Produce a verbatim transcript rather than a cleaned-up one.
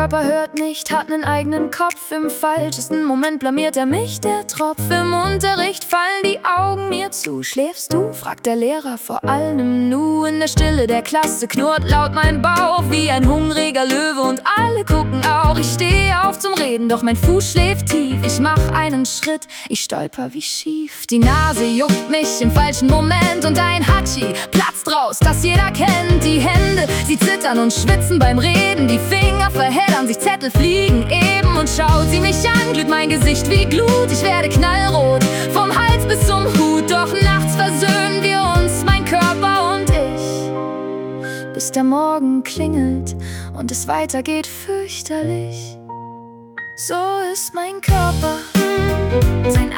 Körper hört nicht, hat nen eigenen Kopf. Im falschesten Moment blamiert er mich, der Tropf. Im Unterricht fallen die Augen mir zu. Schläfst du? Fragt der Lehrer vor allem Nu. In der Stille der Klasse knurrt laut mein Bauch wie ein hungriger Löwe und alle gucken auch. Ich stehe auf zum Reden, doch mein Fuß schläft tief. Ich mach einen Schritt, ich stolper wie schief. Die Nase juckt mich im falschen Moment und ein Hatschi platzt raus, das jeder kennt. Die Hände, sie zittern und schwitzen beim Reden. Die Finger verheddern sich, Zettel fliegen eben. Und schaut sie mich an, glüht mein Gesicht wie Glut. Ich werde knallrot, vom Hals bis zum Hut. Doch nachts versöhnen wir uns, mein Körper und ich, bis der Morgen klingelt und es weitergeht fürchterlich. So ist mein Körper, sein